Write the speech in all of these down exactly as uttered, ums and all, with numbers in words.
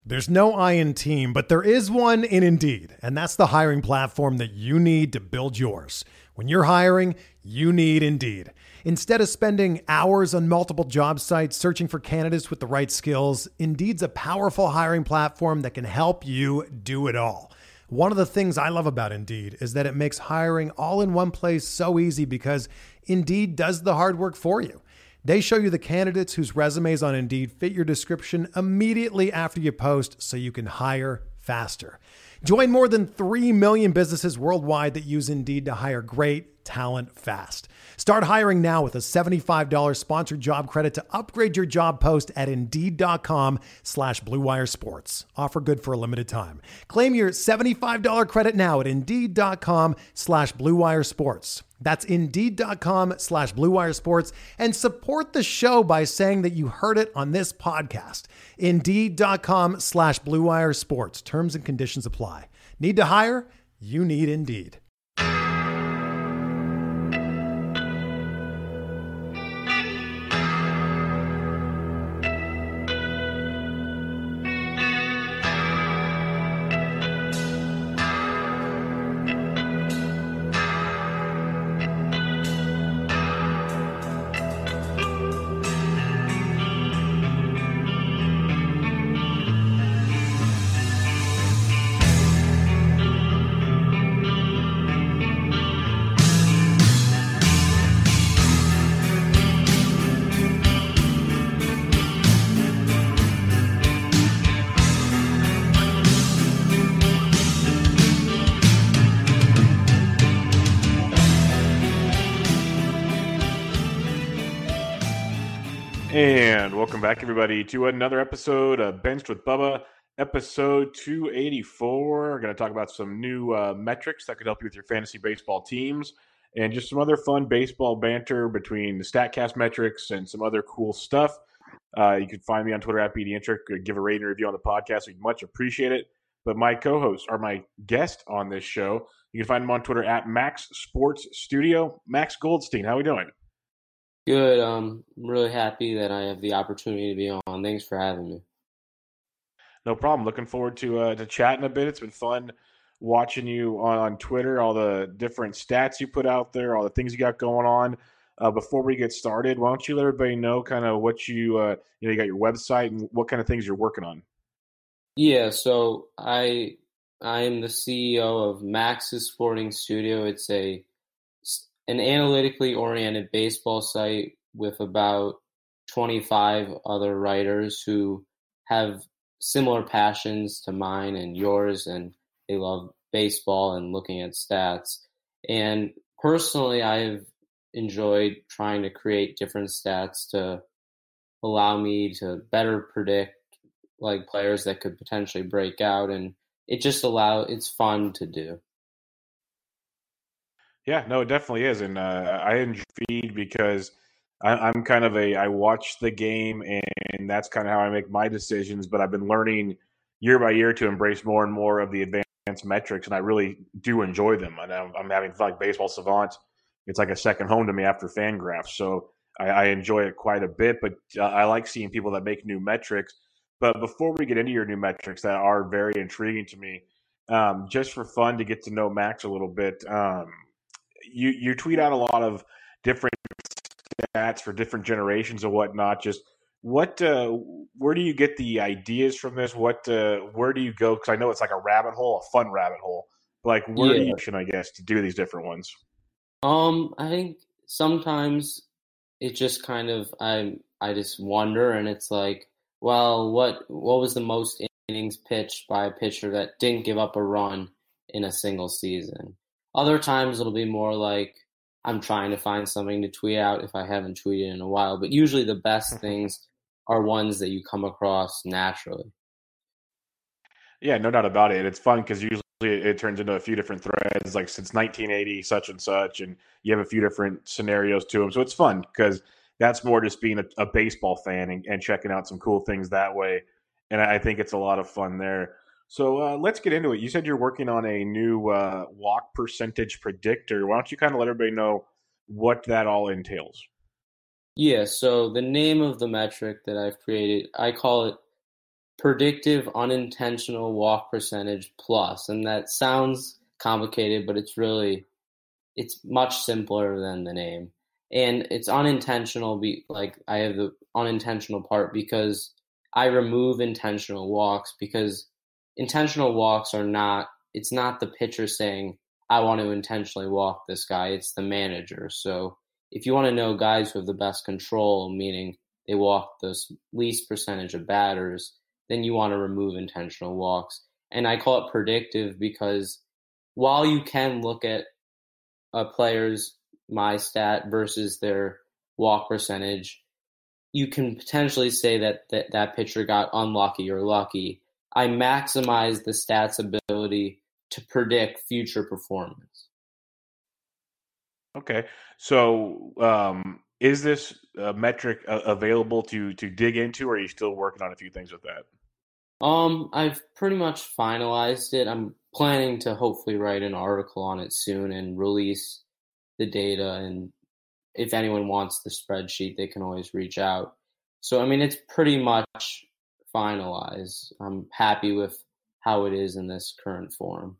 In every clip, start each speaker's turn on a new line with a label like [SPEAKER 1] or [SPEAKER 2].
[SPEAKER 1] There's no I in team, but there is one in Indeed, and that's the hiring platform that you need to build yours. When you're hiring, you need Indeed. Instead of spending hours on multiple job sites searching for candidates with the right skills, Indeed's a powerful hiring platform that can help you do it all. One of the things I love about Indeed is that it makes hiring all in one place so easy because Indeed does the hard work for you. They show you the candidates whose resumes on Indeed fit your description immediately after you post so you can hire faster. Join more than three million businesses worldwide that use Indeed to hire great talent fast. Start hiring now with a seventy-five dollars sponsored job credit to upgrade your job post at Indeed.com slash Blue Wire Sports. Offer good for a limited time. Claim your seventy-five dollars credit now at Indeed.com slash Blue Wire Sports. That's Indeed.com slash Blue Wire Sports, and support the show by saying that you heard it on this podcast. Indeed.com slash Blue Wire Sports. Terms and conditions apply. Need to hire? You need Indeed.
[SPEAKER 2] And welcome back, everybody, to another episode of Benched with Bubba, episode two eighty-four. We're going to talk about some new uh, metrics that could help you with your fantasy baseball teams and just some other fun baseball banter between the StatCast metrics and some other cool stuff. Uh, you can find me on Twitter at BDintric. Give a rating and review on the podcast. We'd much appreciate it. But my co-host, or my guest on this show, you can find him on Twitter at Max Sports Studio. Max Goldstein, how are we doing?
[SPEAKER 3] Good. Um, I'm really happy that I have the opportunity to be on. Thanks for having me.
[SPEAKER 2] No problem. Looking forward to uh, to chatting a bit. It's been fun watching you on, on Twitter, all the different stats you put out there, all the things you got going on. Uh, before we get started, why don't you let everybody know kind of what you, uh, you know, you got your website and what kind of things you're working on?
[SPEAKER 3] Yeah, so I I am the C E O of Max's Sporting Studio. It's a an analytically oriented baseball site with about twenty-five other writers who have similar passions to mine and yours, and they love baseball and looking at stats. And personally, I've enjoyed trying to create different stats to allow me to better predict like players that could potentially break out, and it just allow it's fun to do.
[SPEAKER 2] Yeah, no, it definitely is, and uh, I enjoy feed because I, I'm kind of a I watch the game, and that's kind of how I make my decisions. But I've been learning year by year to embrace more and more of the advanced metrics, and I really do enjoy them. And I'm, I'm having fun, like Baseball Savant. It's like a second home to me after Fangraphs, so I, I enjoy it quite a bit. But uh, I like seeing people that make new metrics. But before we get into your new metrics that are very intriguing to me, um, just for fun to get to know Max a little bit. Um, You you tweet out a lot of different stats for different generations and whatnot. Just what, uh, where do you get the ideas from this? What, uh, where do you go? Because I know it's like a rabbit hole, a fun rabbit hole. Like where
[SPEAKER 3] Yeah.
[SPEAKER 2] do you, I guess, to do these different ones?
[SPEAKER 3] Um, I think sometimes it just kind of I I just wonder, and it's like, well, what what was the most innings pitched by a pitcher that didn't give up a run in a single season? Other times it'll be more like I'm trying to find something to tweet out if I haven't tweeted in a while. But usually the best things are ones that you come across naturally.
[SPEAKER 2] Yeah, no doubt about it. It's fun because usually it, it turns into a few different threads, like since nineteen eighty, such and such, and you have a few different scenarios to them. So it's fun because that's more just being a, a baseball fan and, and checking out some cool things that way. And I think it's a lot of fun there. So uh, let's get into it. You said you're working on a new uh, walk percentage predictor. Why don't you kind of let everybody know what that all entails?
[SPEAKER 3] Yeah, so the name of the metric that I've created, I call it predictive unintentional walk percentage plus. And that sounds complicated, but it's really, it's much simpler than the name. And it's unintentional, be, like I have the unintentional part because I remove intentional walks, because intentional walks are not, it's not the pitcher saying, I want to intentionally walk this guy. It's the manager. So if you want to know guys who have the best control, meaning they walk the least percentage of batters, then you want to remove intentional walks. And I call it predictive because while you can look at a player's my stat versus their walk percentage, you can potentially say that that, that pitcher got unlucky or lucky. I maximize the stats ability to predict future performance.
[SPEAKER 2] Okay. So um, is this a metric uh, available to to dig into, or are you still working on a few things with that?
[SPEAKER 3] Um, I've pretty much finalized it. I'm planning to hopefully write an article on it soon and release the data. And if anyone wants the spreadsheet, they can always reach out. So, I mean, it's pretty much finalized. I'm happy with how it is in this current form.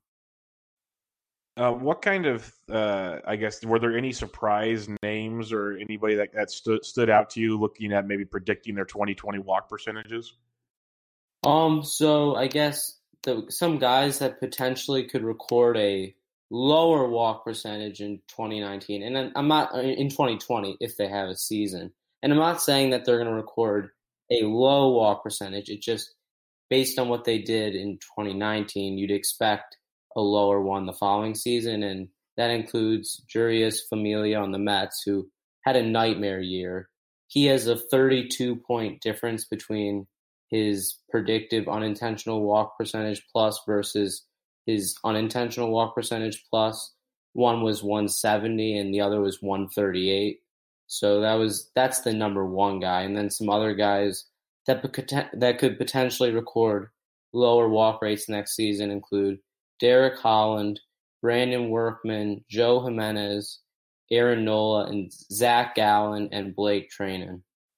[SPEAKER 2] Uh, what kind of, uh, I guess, were there any surprise names or anybody that, that stood stood out to you looking at maybe predicting their twenty twenty walk percentages?
[SPEAKER 3] Um, so I guess the, some guys that potentially could record a lower walk percentage in twenty nineteen, and I'm not in twenty twenty if they have a season. And I'm not saying that they're going to record a low walk percentage. It just, based on what they did in twenty nineteen, you'd expect a lower one the following season, and that includes Jurius Familia on the Mets, who had a nightmare year. He has a thirty-two point difference between his predictive unintentional walk percentage plus versus his unintentional walk percentage plus. One was one seventy and the other was one thirty-eight. So that was that's the number one guy. And then some other guys that that could potentially record lower walk rates next season include Derek Holland, Brandon Workman, Joe Jimenez, Aaron Nola, and Zach Gallen and Blake Treinen.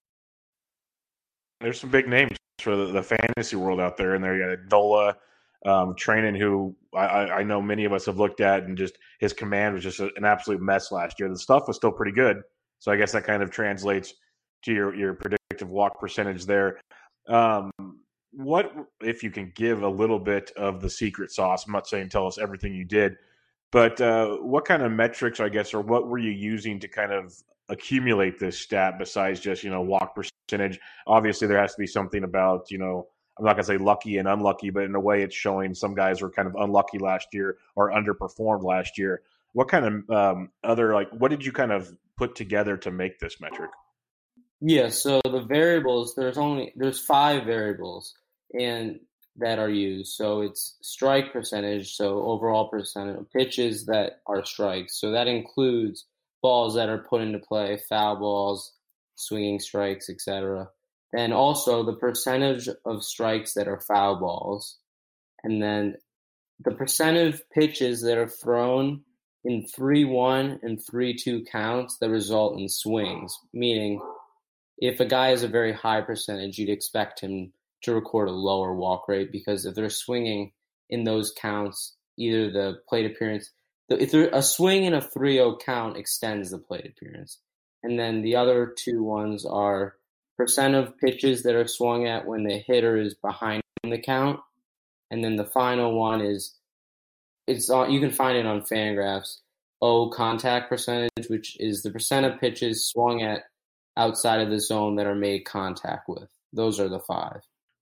[SPEAKER 2] There's some big names for the, the fantasy world out there, and there you got Nola, um, Treinen, who I, I know many of us have looked at, and just his command was just an absolute mess last year. The stuff was still pretty good, so I guess that kind of translates to your, your predictive walk percentage there. Um, what, if you can give a little bit of the secret sauce, I'm not saying tell us everything you did, but uh, what kind of metrics, I guess, or what were you using to kind of accumulate this stat besides just, you know, walk percentage? Obviously, there has to be something about, you know, I'm not going to say lucky and unlucky, but in a way it's showing some guys were kind of unlucky last year or underperformed last year. What kind of um, other, like, what did you kind of put together to make this metric?
[SPEAKER 3] Yeah, so the variables, there's only, there's five variables and that are used. So it's strike percentage, so overall percentage of pitches that are strikes. So that includes balls that are put into play, foul balls, swinging strikes, et cetera. And also the percentage of strikes that are foul balls. And then the percent of pitches that are thrown in three one and three two counts that result in swings, meaning if a guy has a very high percentage, you'd expect him to record a lower walk rate, because if they're swinging in those counts, either the plate appearance, if there, a swing in a three oh count extends the plate appearance. And then the other two ones are percent of pitches that are swung at when the hitter is behind the count. And then the final one is, it's on, you can find it on Fangraphs, O contact percentage, which is the percent of pitches swung at outside of the zone that are made contact with. Those are the five.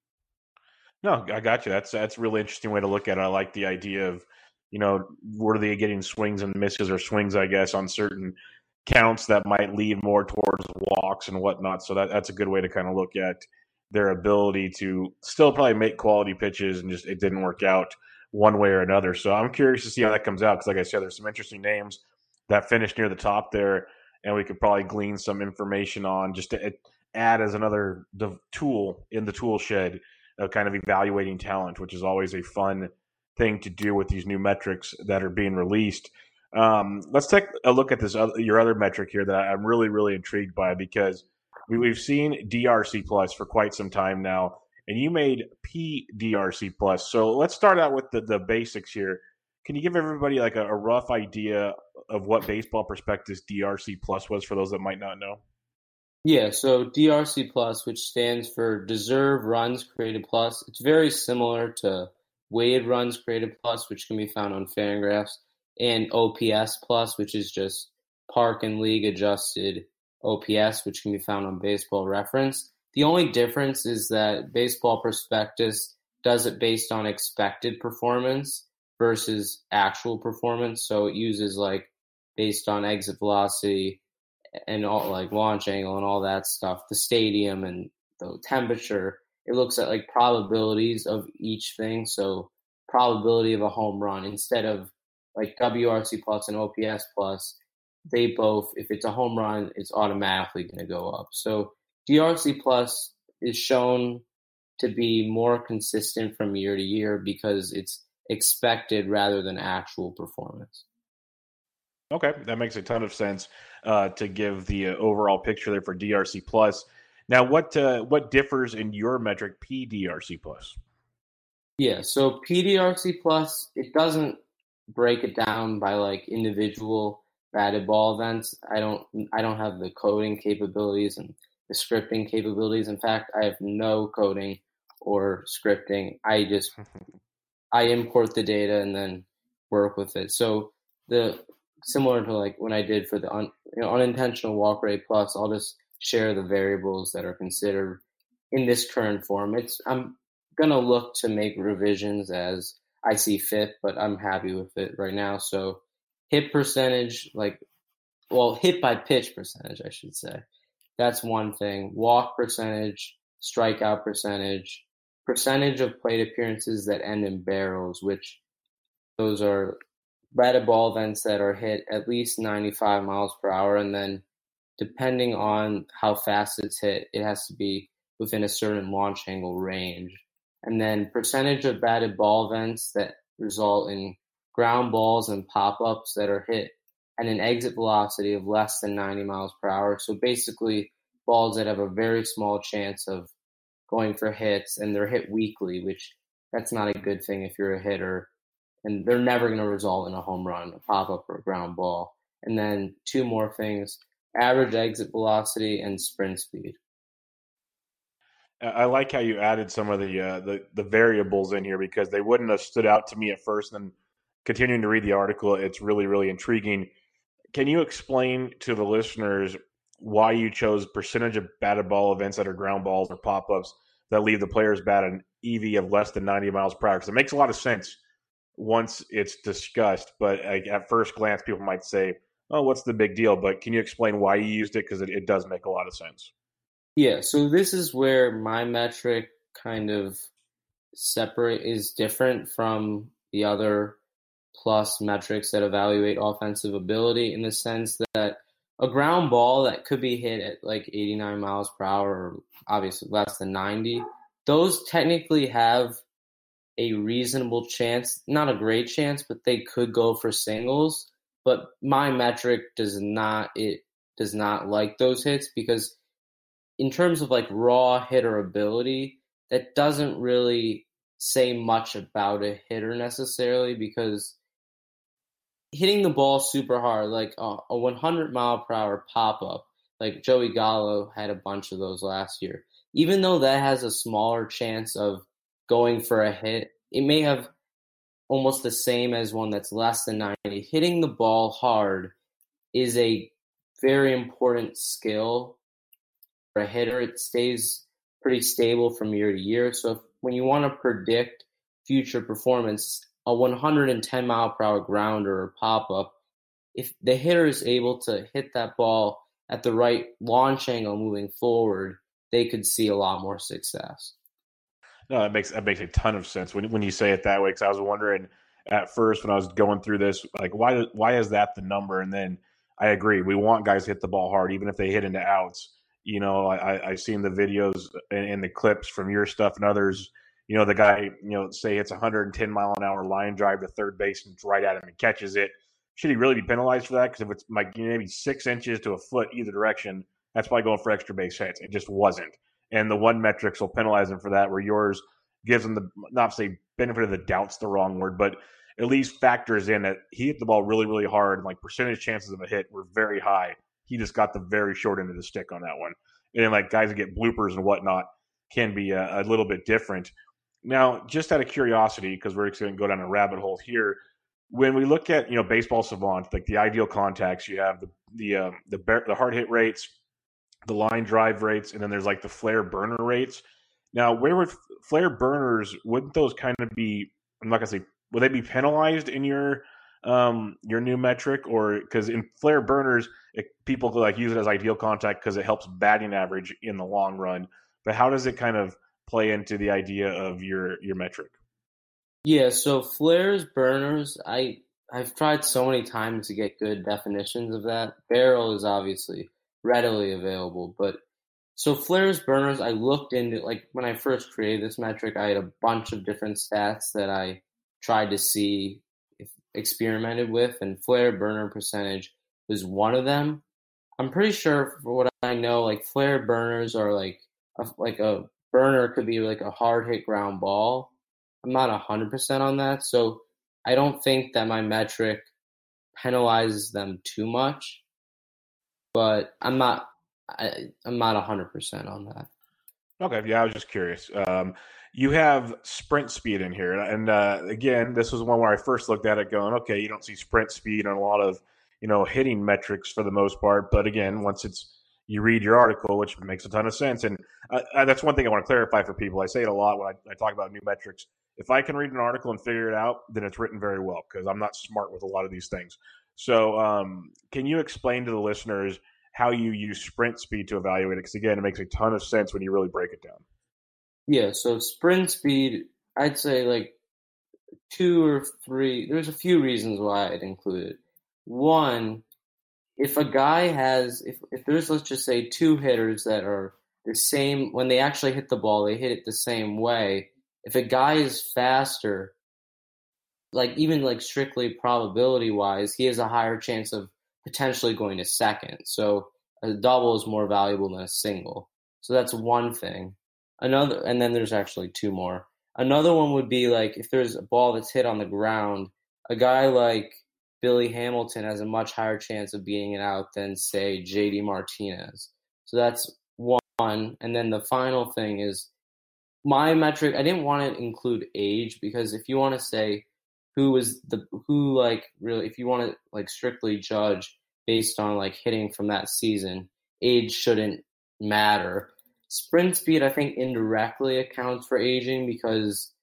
[SPEAKER 2] No, I got you. That's that's a really interesting way to look at it. I like the idea of, you know, were they getting swings and misses, or swings, I guess, on certain counts that might lead more towards walks and whatnot. So that, that's a good way to kind of look at their ability to still probably make quality pitches, and just it didn't work out one way or another. So I'm curious to see how that comes out, because like I said, there's some interesting names that finished near the top there, and we could probably glean some information on, just to add as another tool in the tool shed of kind of evaluating talent, which is always a fun thing to do with these new metrics that are being released. Um, let's take a look at this other, your other metric here that I'm really, really intrigued by, because we, we've seen D R C plus for quite some time now, and you made P D R C Plus. So let's start out with the, the basics here. Can you give everybody like a, a rough idea of what Baseball Prospectus D R C Plus was for those that might not know?
[SPEAKER 3] Yeah, so D R C Plus, which stands for Deserve Runs Created Plus, it's very similar to Weighted Runs Created Plus, which can be found on Fangraphs, and O P S Plus, which is just Park and League Adjusted O P S, which can be found on Baseball Reference. The only difference is that Baseball Prospectus does it based on expected performance versus actual performance. So it uses like based on exit velocity and all like launch angle and all that stuff, the stadium and the temperature. It looks at like probabilities of each thing. So probability of a home run instead of like W R C Plus and O P S Plus, they both, if it's a home run, it's automatically going to go up. So D R C Plus is shown to be more consistent from year to year because it's expected rather than actual performance.
[SPEAKER 2] Okay, that makes a ton of sense uh, to give the uh, overall picture there for D R C Plus. Now, what uh, what differs in your metric P D R C Plus?
[SPEAKER 3] Yeah, so P D R C Plus, it doesn't break it down by like individual batted ball events. I don't I don't have the coding capabilities and the scripting capabilities. In fact, I have no coding or scripting. I just I import the data and then work with it. So the similar to like when I did for the un, you know, unintentional walk rate plus, I'll just share the variables that are considered in this current form. It's I'm gonna look to make revisions as I see fit, but I'm happy with it right now. So hit percentage, like well, hit by pitch percentage, I should say. That's one thing. Walk percentage, strikeout percentage, percentage of plate appearances that end in barrels, which those are batted ball events that are hit at least ninety-five miles per hour. And then depending on how fast it's hit, it has to be within a certain launch angle range. And then percentage of batted ball events that result in ground balls and pop-ups that are hit at an exit velocity of less than ninety miles per hour. So basically balls that have a very small chance of going for hits and they're hit weakly, which that's not a good thing if you're a hitter. And they're never going to result in a home run, a pop-up, or a ground ball. And then two more things, average exit velocity and sprint speed.
[SPEAKER 2] I like how you added some of the, uh, the the variables in here because they wouldn't have stood out to me at first. And continuing to read the article, it's really, really intriguing. Can you explain to the listeners why you chose percentage of batted ball events that are ground balls or pop-ups that leave the player's bat an E V of less than ninety miles per hour? Because it makes a lot of sense once it's discussed, but like, at first glance, people might say, oh, what's the big deal? But can you explain why you used it? Because it, it does make a lot of sense.
[SPEAKER 3] Yeah, so this is where my metric kind of separate is different from the other plus metrics that evaluate offensive ability in the sense that a ground ball that could be hit at like eighty-nine miles per hour, or obviously less than ninety, those technically have a reasonable chance, not a great chance, but they could go for singles. But my metric does not, it does not like those hits because in terms of like raw hitter ability, that doesn't really say much about a hitter necessarily because hitting the ball super hard, like a, a one hundred mile per hour pop up, like Joey Gallo had a bunch of those last year. Even though that has a smaller chance of going for a hit, it may have almost the same as one that's less than ninety. Hitting the ball hard is a very important skill for a hitter. It stays pretty stable from year to year. So if, when you want to predict future performance, a one hundred ten mile per hour grounder or pop-up, if the hitter is able to hit that ball at the right launch angle moving forward, they could see a lot more success.
[SPEAKER 2] No, that makes that makes a ton of sense when when you say it that way. Because I was wondering at first when I was going through this, like why why is that the number? And then I agree, we want guys to hit the ball hard, even if they hit into outs. You know, I I've seen the videos and, and the clips from your stuff and others. You know, the guy, you know, say it's a one hundred ten mile an hour line drive to third base and it's right at him and catches it. Should he really be penalized for that? Because if it's like maybe six inches to a foot either direction, that's probably going for extra base hits. It just wasn't. and the one metrics will penalize them for that, where yours gives them the, not to say benefit of the doubt's the wrong word, but at least factors in that he hit the ball really, really hard, and like percentage chances of a hit were very high. He just got the very short end of the stick on that one. And like guys that get bloopers and whatnot can be a, a little bit different. Now, just out of curiosity, because we're going to go down a rabbit hole here, when we look at, you know, Baseball Savant, like the ideal contacts, you have the the uh, the, the hard hit rates, the line drive rates, and then there's like the flare burner rates. Now, where would flare burners, wouldn't those kind of be, I'm not going to say, would they be penalized in your um, your new metric? Or because in flare burners, it, people like use it as ideal contact because it helps batting average in the long run. But how does it kind of play into the idea of your your metric?
[SPEAKER 3] Yeah, so flares, burners, I I've tried so many times to get good definitions of that. Barrel is obviously readily available, but so flares, burners, I looked into, like when I first created this metric, I had a bunch of different stats that I tried to see, if experimented with, and flare burner percentage was one of them. I'm pretty sure, for what I know, like flare burners are like a, like a burner could be like a hard hit ground ball. I'm not one hundred percent on that, so I don't think that my metric penalizes them too much, but I'm not I, I'm not one hundred percent on that.
[SPEAKER 2] Okay, yeah, I was just curious. Um, you have sprint speed in here, and uh, again, this was one where I first looked at it going, okay, you don't see sprint speed on a lot of, you know, hitting metrics for the most part, but again, once it's you read your article, which makes a ton of sense, and uh, that's one thing I want to clarify for people. I say it a lot when I, I talk about new metrics. If I can read an article and figure it out, then it's written very well, because I'm not smart with a lot of these things. So um, can you explain to the listeners how you use sprint speed to evaluate it? Because, again, it makes a ton of sense when you really break it down.
[SPEAKER 3] Yeah, so sprint speed, I'd say like two or three. There's a few reasons why I'd include it. One, if a guy has, if, if there's, let's just say, two hitters that are the same, when they actually hit the ball, they hit it the same way. If a guy is faster, like even like strictly probability-wise, he has a higher chance of potentially going to second. So a double is more valuable than a single. So that's one thing. Another, and then there's actually two more. Another one would be like if there's a ball that's hit on the ground, a guy like Billy Hamilton has a much higher chance of beating it out than, say, J D Martinez. So that's one. And then the final thing is my metric. I didn't want to include age, because if you want to say who was the who like really, if you want to like strictly judge based on like hitting from that season, age shouldn't matter. Sprint speed, I think, indirectly accounts for aging, because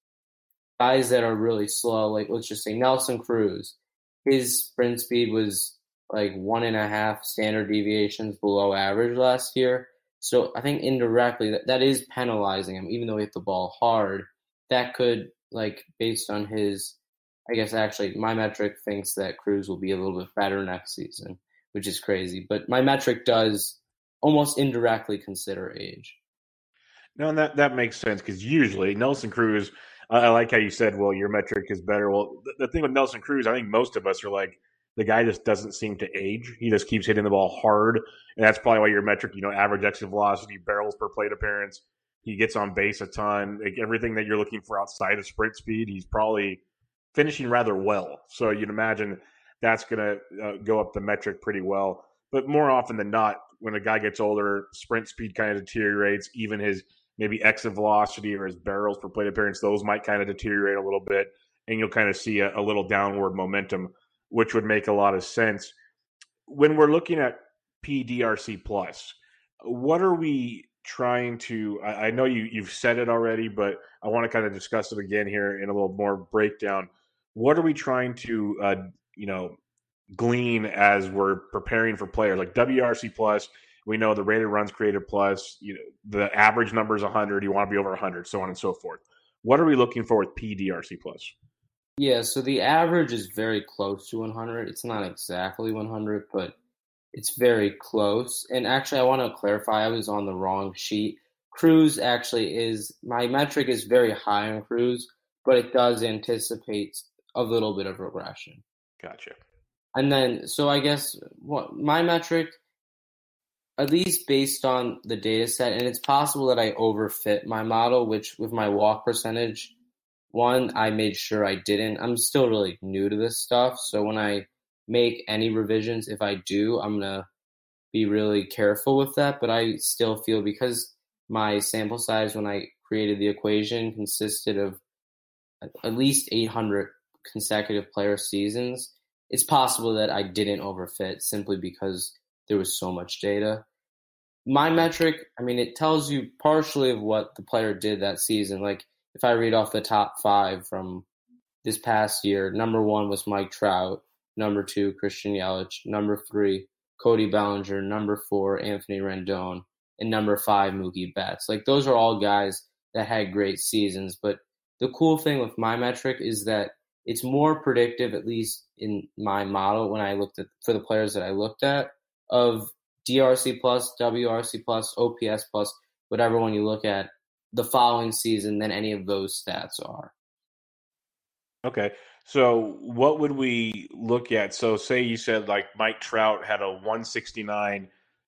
[SPEAKER 3] guys that are really slow, like let's just say Nelson Cruz, his sprint speed was like one and a half standard deviations below average last year. So I think indirectly that, that is penalizing him, even though he hit the ball hard. That could, like, based on his, I guess actually my metric thinks that Cruz will be a little bit better next season, which is crazy. But my metric does almost indirectly consider age.
[SPEAKER 2] No, and that, that makes sense, because usually Nelson Cruz, I, I like how you said, well, your metric is better. Well, the, the thing with Nelson Cruz, I think most of us are like, the guy just doesn't seem to age. He just keeps hitting the ball hard, and that's probably why your metric, you know, average exit velocity, barrels per plate appearance, he gets on base a ton. Like everything that you're looking for outside of sprint speed, he's probably finishing rather well. So you'd imagine that's going to uh, go up the metric pretty well. But more often than not, when a guy gets older, sprint speed kind of deteriorates. Even his maybe exit velocity or his barrels per plate appearance, those might kind of deteriorate a little bit, and you'll kind of see a, a little downward momentum, which would make a lot of sense. When we're looking at P D R C plus, what are we trying to, I, I know you, you've said it already, but I want to kind of discuss it again here in a little more breakdown. What are we trying to, uh, you know, glean as we're preparing for players? Like W R C plus, we know the rated runs created plus, you know, the average number is one hundred, you want to be over one hundred, so on and so forth. What are we looking for with P D R C plus?
[SPEAKER 3] Yeah, so the average is very close to one hundred. It's not exactly one hundred, but it's very close. And actually, I want to clarify, I was on the wrong sheet. Cruz actually is, my metric is very high on Cruz, but it does anticipate a little bit of regression.
[SPEAKER 2] Gotcha.
[SPEAKER 3] And then, so I guess what my metric, at least based on the data set, and it's possible that I overfit my model, which with my walk percentage, one, I made sure I didn't. I'm still really new to this stuff, so when I make any revisions, if I do, I'm going to be really careful with that, but I still feel because my sample size when I created the equation consisted of at least eight hundred consecutive player seasons, it's possible that I didn't overfit simply because there was so much data. My metric, I mean, it tells you partially of what the player did that season. Like if I read off the top five from this past year, number one was Mike Trout, number two, Christian Yelich, number three, Cody Bellinger, number four, Anthony Rendon, and number five, Mookie Betts. Like those are all guys that had great seasons. But the cool thing with my metric is that it's more predictive, at least in my model when I looked at for the players that I looked at, of D R C plus, W R C plus, O P S plus, whatever one you look at, the following season than any of those stats are.
[SPEAKER 2] Okay. So what would we look at? So say you said like Mike Trout had a one sixty-nine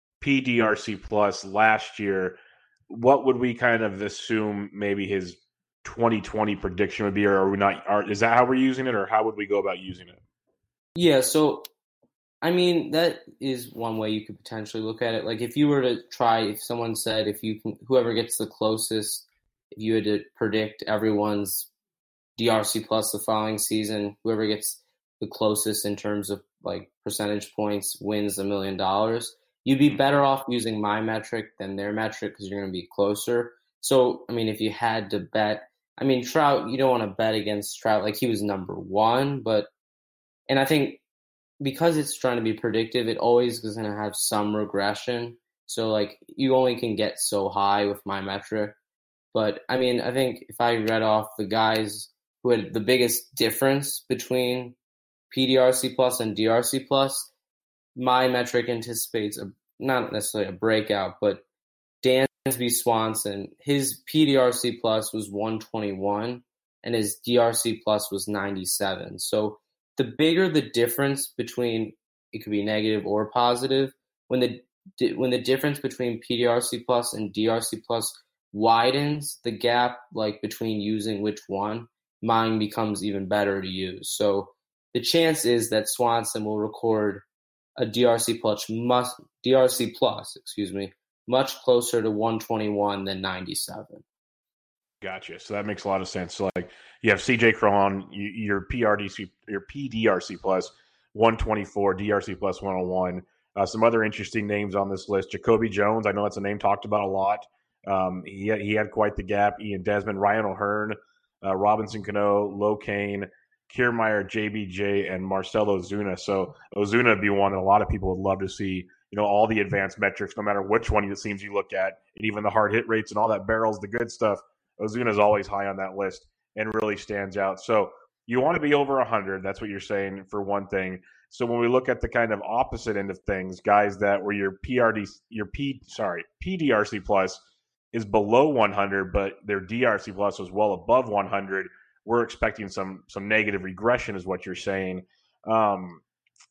[SPEAKER 2] P D R C plus last year. What would we kind of assume maybe his twenty twenty prediction would be, or are we not? Are, is that how we're using it, or how would we go about using it?
[SPEAKER 3] Yeah, so I mean that is one way you could potentially look at it. Like if you were to try, if someone said if you can, whoever gets the closest, if you had to predict everyone's D R C plus the following season, whoever gets the closest in terms of like percentage points wins a million dollars. You'd be better off using my metric than their metric because you're going to be closer. So, I mean, if you had to bet, I mean, Trout, you don't want to bet against Trout. Like he was number one, but, and I think because it's trying to be predictive, it always is going to have some regression. So like you only can get so high with my metric. But I mean, I think if I read off the guys who had the biggest difference between P D R C plus and D R C plus, my metric anticipates a not necessarily a breakout, but Dansby Swanson, his P D R C plus was one twenty-one and his D R C plus was ninety-seven. So the bigger the difference between, it could be negative or positive, when the when the difference between P D R C plus and D R C plus widens, the gap like between using which one, mine becomes even better to use. So the chance is that Swanson will record a D R C plus must D R C plus, excuse me, much closer to one twenty-one than ninety-seven.
[SPEAKER 2] Gotcha. So that makes a lot of sense. So like you have C J Cron, you, your P R D C, your P D R C plus one twenty-four, D R C plus one oh one. Uh, some other interesting names on this list: Jacoby Jones. I know that's a name talked about a lot. Um, he had, he had quite the gap. Ian Desmond, Ryan O'Hearn, uh, Robinson Cano, Lo Cain, Kiermaier, J B J, and Marcell Ozuna. So Ozuna would be one that a lot of people would love to see, you know, all the advanced metrics, no matter which one it seems you look at, and even the hard hit rates and all that barrels, the good stuff. Ozuna is always high on that list and really stands out. So you want to be over one hundred. That's what you're saying for one thing. So when we look at the kind of opposite end of things, guys that were your P R D, your P, sorry, P D R C plus is below one hundred, but their D R C plus was well above one hundred. We're expecting some some negative regression, is what you're saying. Um,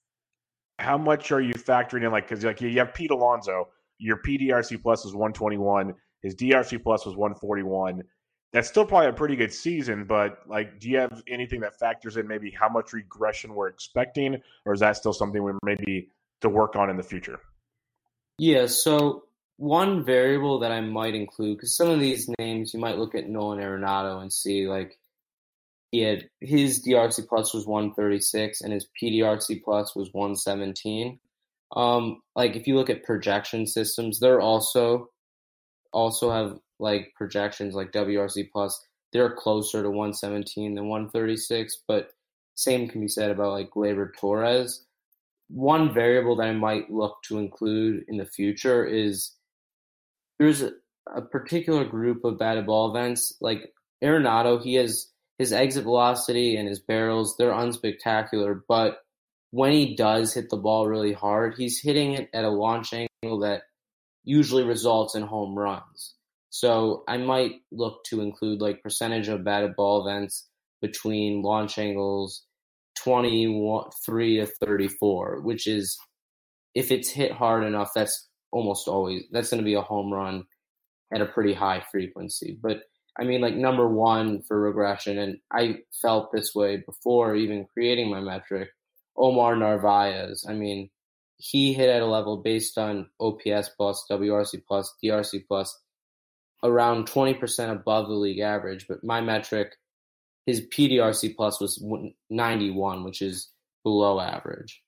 [SPEAKER 2] how much are you factoring in? Like, because like you have Pete Alonso, your P D R C plus is one twenty-one, his D R C plus was one forty-one. That's still probably a pretty good season, but like, do you have anything that factors in maybe how much regression we're expecting, or is that still something we maybe to work on in the future?
[SPEAKER 3] Yeah. So one variable that I might include, because some of these names you might look at Nolan Arenado and see like. He had his D R C plus was one thirty-six and his P D R C plus was one seventeen. Um, like if you look at projection systems, they're also also have like projections like W R C plus. They're closer to one seventeen than one thirty-six, but same can be said about like Gleyber Torres. One variable that I might look to include in the future is there's a, a particular group of batted ball events like Arenado. He has his exit velocity and his barrels, they're unspectacular, but when he does hit the ball really hard, he's hitting it at a launch angle that usually results in home runs. So I might look to include like percentage of batted ball events between launch angles twenty-three to thirty-four, which is, if it's hit hard enough, that's almost always that's going to be a home run at a pretty high frequency. But I mean, like number one for regression, and I felt this way before even creating my metric, Omar Narvaez. I mean, he hit at a level based on O P S plus, W R C plus, D R C plus, around twenty percent above the league average. But my metric, his P D R C plus was ninety-one, which is below average.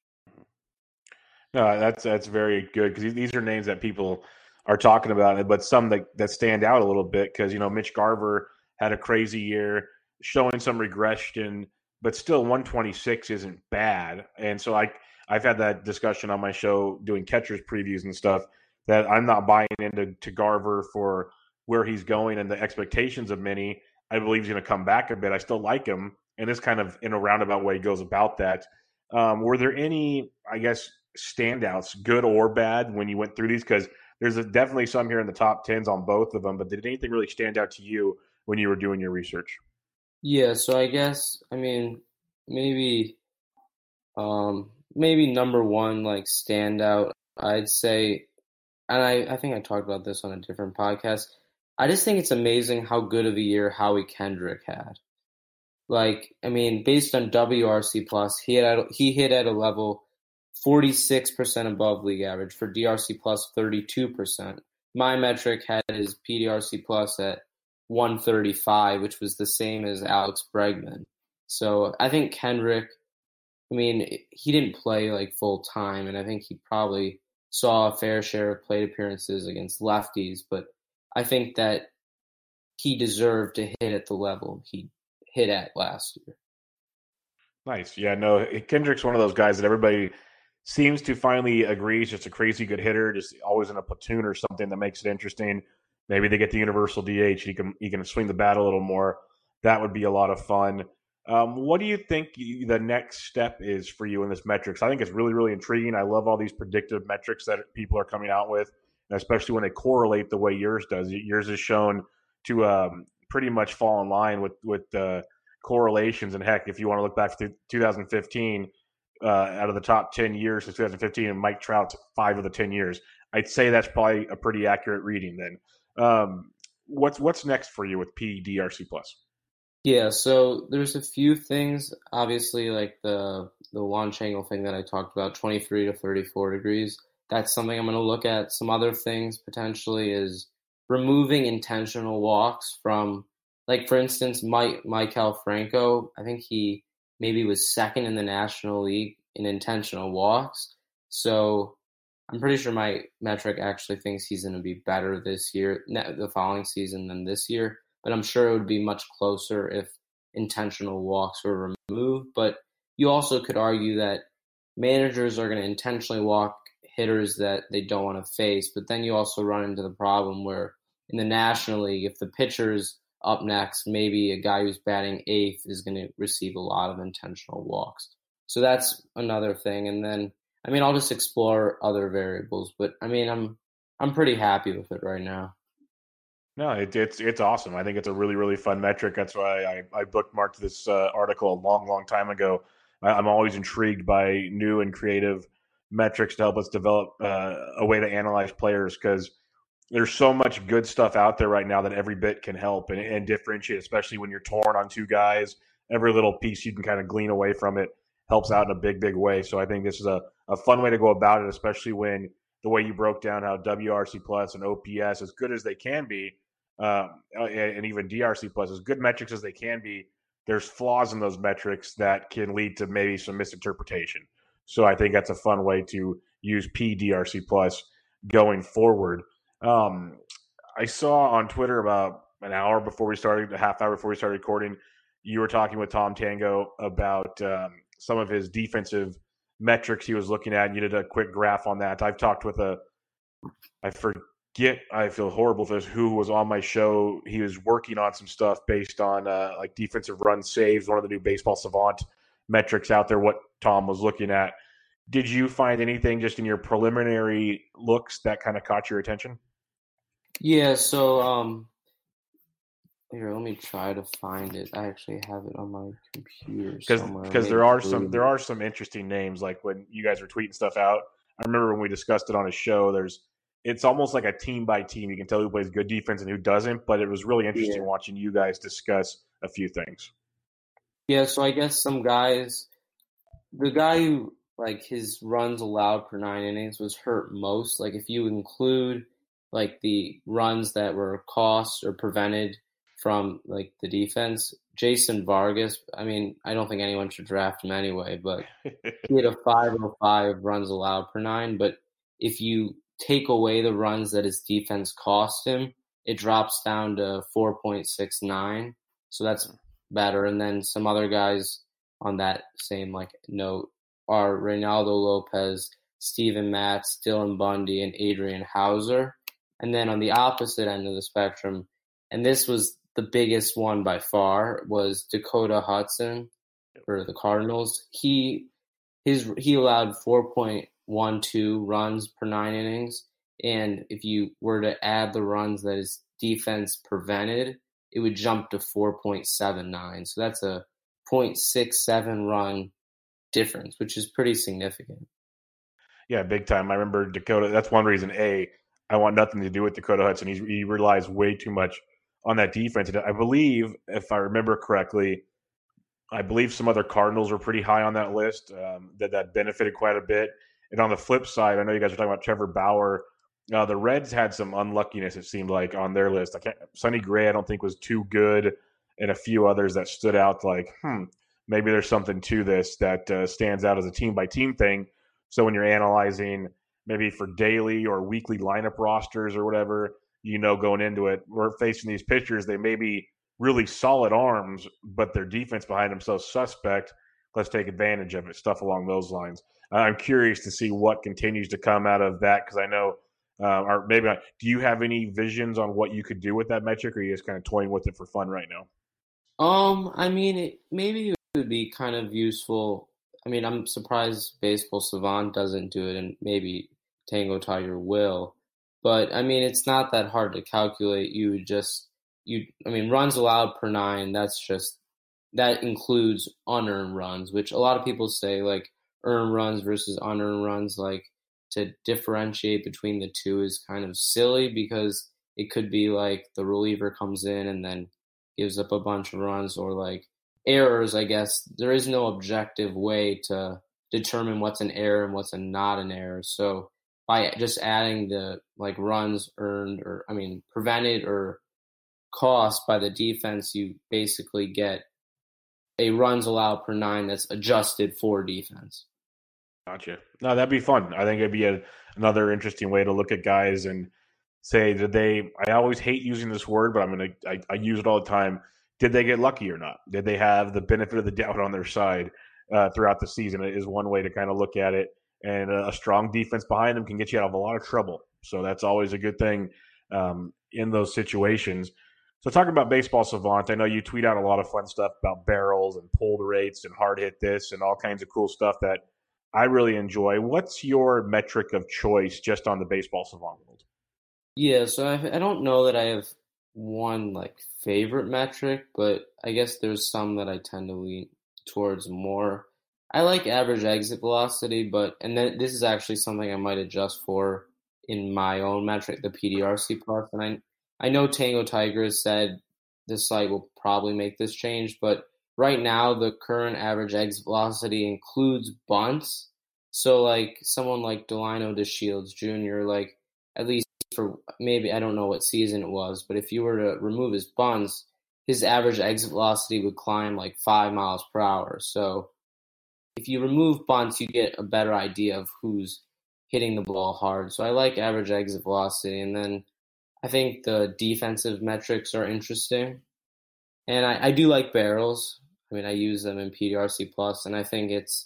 [SPEAKER 2] No, that's that's very good because these are names that people are talking about, but some that, that stand out a little bit because, you know, Mitch Garver had a crazy year, showing some regression, but still one twenty-six isn't bad. And so I, I've had that discussion on my show doing catchers previews and stuff that I'm not buying into to Garver for where he's going and the expectations of many. I believe he's going to come back a bit. I still like him, and this kind of in a roundabout way goes about that. Um, were there any, I guess, standouts, good or bad, when you went through these? Because there's a, definitely some here in the top tens on both of them, but did anything really stand out to you when you were doing your research?
[SPEAKER 3] Yeah, so I guess, I mean, maybe um, maybe number one, like standout, I'd say, and I, I think I talked about this on a different podcast, I just think it's amazing how good of a year Howie Kendrick had. Like, I mean, based on W R C plus, he had he hit at a level forty-six percent above league average. For D R C plus, thirty-two percent. My metric had his P D R C plus at one thirty-five, which was the same as Alex Bregman. So I think Kendrick, I mean, he didn't play like full time, and I think he probably saw a fair share of plate appearances against lefties, but I think that he deserved to hit at the level he hit at last year.
[SPEAKER 2] Nice. Yeah, no, Kendrick's one of those guys that everybody seems to finally agree is just a crazy good hitter, just always in a platoon or something that makes it interesting. Maybe they get the universal D H. He can he can swing the bat a little more. That would be a lot of fun. Um, what do you think the next step is for you in this metrics? I think it's really, really intriguing. I love all these predictive metrics that people are coming out with, and especially when they correlate the way yours does. Yours is shown to um, pretty much fall in line with with the correlations. And heck, if you want to look back to two thousand fifteen, uh, out of the top ten years since two thousand fifteen, and Mike Trout's five of the ten years, I'd say that's probably a pretty accurate reading. Then, um, what's what's next for you with P D R C plus?
[SPEAKER 3] Yeah, so there's a few things, obviously, like the the launch angle thing that I talked about, twenty-three to thirty-four degrees. That's something I'm going to look at. Some other things potentially is removing intentional walks from, like, for instance, Mike Maikel Franco. I think he maybe was second in the National League in intentional walks. So I'm pretty sure my metric actually thinks he's going to be better this year, the following season, than this year. But I'm sure it would be much closer if intentional walks were removed. But you also could argue that managers are going to intentionally walk hitters that they don't want to face. But then you also run into the problem where in the National League, if the pitcher's up next, maybe a guy who's batting eighth is going to receive a lot of intentional walks. So that's another thing. And then, I mean, I'll just explore other variables. But, I mean, I'm I'm pretty happy with it right now.
[SPEAKER 2] No, it, it's it's awesome. I think it's a really, really fun metric. That's why I, I bookmarked this uh, article a long, long time ago. I, I'm always intrigued by new and creative metrics to help us develop uh, a way to analyze players, because there's so much good stuff out there right now that every bit can help and, and differentiate, especially when you're torn on two guys. Every little piece you can kind of glean away from it helps out in a big, big way. So I think this is a, a fun way to go about it, especially when the way you broke down how W R C plus and O P S, as good as they can be, um, and even D R C plus, as good metrics as they can be, there's flaws in those metrics that can lead to maybe some misinterpretation. So I think that's a fun way to use P D R C plus going forward. Um, I saw on Twitter about an hour before we started, a half hour before we started recording, you were talking with Tom Tango about um, some of his defensive metrics he was looking at, and you did a quick graph on that. I've talked with a, I forget, I feel horrible for this, who was on my show. He was working on some stuff based on uh, like defensive run saves, one of the new Baseball Savant metrics out there, what Tom was looking at. Did you find anything just in your preliminary looks that kind of caught your attention?
[SPEAKER 3] Yeah, so um, here, let me try to find it. I actually have it on my computer somewhere.
[SPEAKER 2] Because there are some there are some interesting names. Like when you guys were tweeting stuff out, I remember when we discussed it on a show. There's it's almost like a team by team. You can tell who plays good defense and who doesn't, but it was really interesting
[SPEAKER 3] Yeah.
[SPEAKER 2] watching you guys discuss a few things.
[SPEAKER 3] Yeah, so I guess some guys, the guy who, like, his runs allowed per nine innings was hurt most. Like, if you include, like, the runs that were cost or prevented from, like, the defense, Jason Vargas, I mean, I don't think anyone should draft him anyway, but he had a five oh five runs allowed per nine. But if you take away the runs that his defense cost him, it drops down to four point six nine. So that's better. And then some other guys on that same like note are Reynaldo Lopez, Steven Matz, Dylan Bundy, and Adrian Hauser. And then on the opposite end of the spectrum, and this was the biggest one by far, was Dakota Hudson for the Cardinals. He his he allowed four point one two runs per nine innings, and if you were to add the runs that his defense prevented, it would jump to four point seven nine. So that's a zero point six seven run difference, which is pretty significant.
[SPEAKER 2] Yeah, big time. I remember Dakota. That's one reason, A, I want nothing to do with Dakota Hudson. He's, he relies way too much on that defense. And I believe, if I remember correctly, I believe some other Cardinals were pretty high on that list um, that, that benefited quite a bit. And on the flip side, I know you guys were talking about Trevor Bauer. Uh, the Reds had some unluckiness, it seemed like, on their list. I can't, Sonny Gray, I don't think, was too good, and a few others that stood out like, hmm, maybe there's something to this that uh, stands out as a team-by-team thing. So when you're analyzing maybe for daily or weekly lineup rosters or whatever, you know going into it, we're facing these pitchers. They may be really solid arms, but their defense behind them so suspect. Let's take advantage of it, stuff along those lines. Uh, I'm curious to see what continues to come out of that because I know uh, – or maybe not. Do you have any visions on what you could do with that metric, or are you just kind of toying with it for fun right now?
[SPEAKER 3] Um, I mean, it, maybe it would be kind of useful. I mean, I'm surprised Baseball Savant doesn't do it, and maybe Tango Tiger will. But, I mean, it's not that hard to calculate. You would just – you. I mean, runs allowed per nine, that's just – that includes unearned runs, which a lot of people say, like, earned runs versus unearned runs, like, to differentiate between the two is kind of silly because it could be, like, the reliever comes in and then gives up a bunch of runs or, like, errors, I guess. There is no objective way to determine what's an error and what's a not an error. So by just adding the like runs earned or I mean prevented or cost by the defense, you basically get a runs allowed per nine that's adjusted for defense.
[SPEAKER 2] Gotcha. No, that'd be fun. I think it'd be a, another interesting way to look at guys and say, did they, I always hate using this word, but I'm going to, I, I use it all the time. Did they get lucky or not? Did they have the benefit of the doubt on their side uh, throughout the season? It is one way to kind of look at it. And a, a strong defense behind them can get you out of a lot of trouble. So that's always a good thing um, in those situations. So talking about Baseball Savant, I know you tweet out a lot of fun stuff about barrels and pulled rates and hard hit this and all kinds of cool stuff that I really enjoy. What's your metric of choice just on the Baseball Savant world?
[SPEAKER 3] Yeah, so I, I don't know that I have one like favorite metric, but I guess there's some that I tend to lean towards more. I like average exit velocity, but and then this is actually something I might adjust for in my own metric, the P D R C plus. And I I know Tango Tiger has said this site will probably make this change, but right now the current average exit velocity includes bunts. So like someone like Delino DeShields Junior, like at least for maybe, I don't know what season it was, but if you were to remove his bunts, his average exit velocity would climb like five miles per hour. So if you remove bunts, you get a better idea of who's hitting the ball hard. So I like average exit velocity. And then I think the defensive metrics are interesting. And I, I do like barrels. I mean, I use them in P D R C plus, and I think it's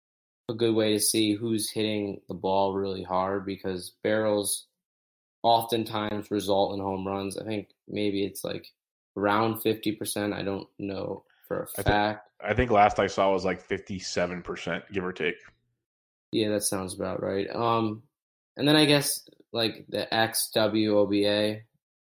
[SPEAKER 3] a good way to see who's hitting the ball really hard because barrels oftentimes result in home runs. I think maybe it's like around fifty percent. I don't know for a fact.
[SPEAKER 2] I think, I think last I saw was like fifty-seven percent, give or take.
[SPEAKER 3] Yeah, that sounds about right. Um, and then I guess like the X W O B A,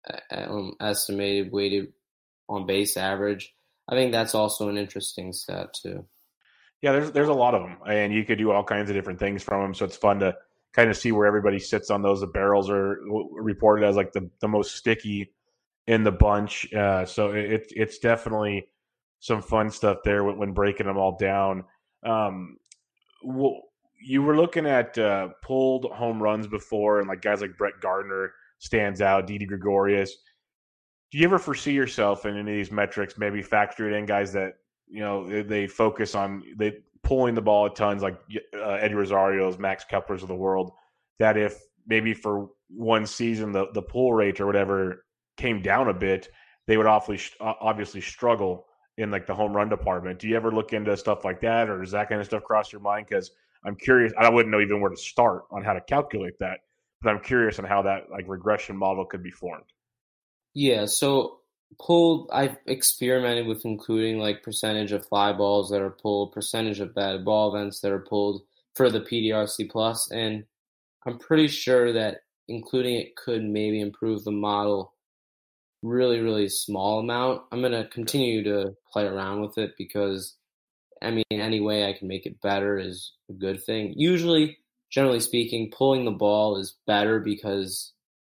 [SPEAKER 3] um, estimated weighted on base average, I think that's also an interesting stat too.
[SPEAKER 2] Yeah, there's there's a lot of them, and you could do all kinds of different things from them. So it's fun to kind of see where everybody sits on those. The barrels are reported as like the, the most sticky in the bunch. Uh, so it, it's definitely some fun stuff there when, when breaking them all down. Um, well, you were looking at uh, pulled home runs before, and like guys like Brett Gardner stands out, Didi Gregorius. Do you ever foresee yourself in any of these metrics, maybe factor it in guys that, you know, they focus on they pulling the ball a tons, like uh, Eddie Rosario's, Max Kepler's of the world, that if maybe for one season the, the pull rate or whatever came down a bit, they would obviously, obviously struggle in like the home run department. Do you ever look into stuff like that, or does that kind of stuff cross your mind? Because I'm curious. I wouldn't know even where to start on how to calculate that, but I'm curious on how that like regression model could be formed.
[SPEAKER 3] Yeah, so pulled, I've experimented with including like percentage of fly balls that are pulled, percentage of batted ball events that are pulled for the P D R C plus, and I'm pretty sure that including it could maybe improve the model really, really small amount. I'm going to continue to play around with it because, I mean, any way I can make it better is a good thing. Usually, generally speaking, pulling the ball is better because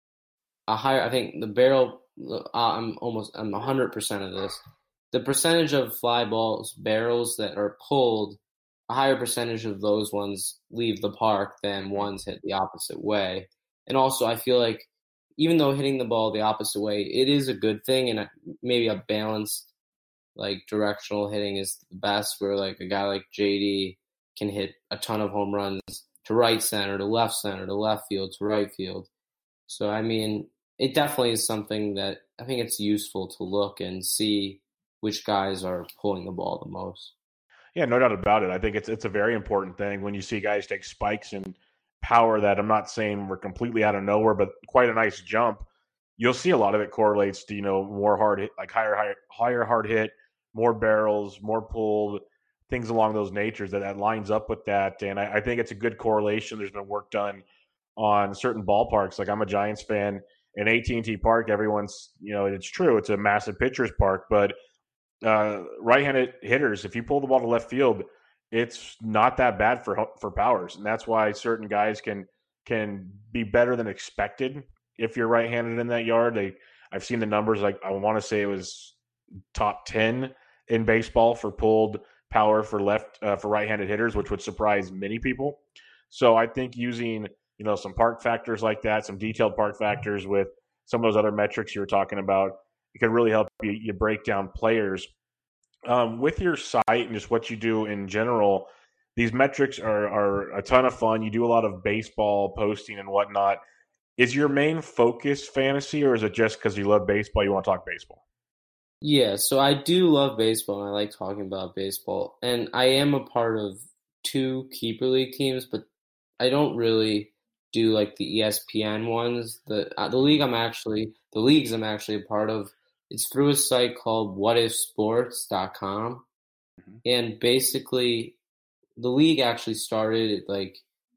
[SPEAKER 3] a higher, I think the barrel, uh, I'm almost, I'm one hundred percent of this. The percentage of fly balls, barrels that are pulled, a higher percentage of those ones leave the park than ones hit the opposite way. And also, I feel like even though hitting the ball the opposite way, it is a good thing, and maybe a balanced, like, directional hitting is the best, where, like, a guy like J D can hit a ton of home runs to right center, to left center, to left field, to right field. So, I mean, it definitely is something that I think it's useful to look and see which guys are pulling the ball the most.
[SPEAKER 2] Yeah, no doubt about it. I think it's it's a very important thing when you see guys take spikes and power that I'm not saying we're completely out of nowhere, but quite a nice jump. You'll see a lot of it correlates to, you know, more hard hit, like higher, higher, higher hard hit, more barrels, more pulled, things along those natures that, that lines up with that. And I, I think it's a good correlation. There's been work done on certain ballparks. Like I'm a Giants fan, in A T and T Park, everyone's, you know, it's true. It's a massive pitcher's park, but uh, right-handed hitters, if you pull the ball to left field, it's not that bad for for Powers, and that's why certain guys can can be better than expected if you're right-handed in that yard. They, I've seen the numbers. Like I want to say it was top ten in baseball for pulled power for left uh, for right-handed hitters, which would surprise many people. So I think using, you know, some park factors like that, some detailed park factors with some of those other metrics you were talking about, it can really help you, you break down players. Um, with your site and just what you do in general, these metrics are, are a ton of fun. You do a lot of baseball posting and whatnot. Is your main focus fantasy, or is it just because you love baseball, you want to talk baseball?
[SPEAKER 3] Yeah, so I do love baseball, and I like talking about baseball. And I am a part of two Keeper League teams, but I don't really do like the E S P N ones. The uh, the league I'm actually the leagues I'm actually a part of, it's through a site called what if sports dot com. Mm-hmm. And basically the league actually started like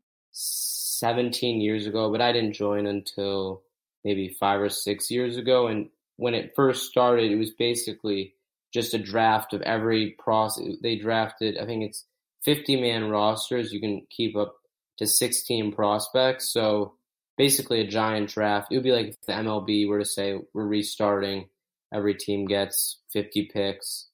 [SPEAKER 3] seventeen years ago, but I didn't join until maybe five or six years ago. And when it first started, it was basically just a draft of every process. They drafted, I think it's fifty man rosters. You can keep up to sixteen prospects. So basically a giant draft. It would be like if the M L B were to say we're restarting, every team gets fifty picks,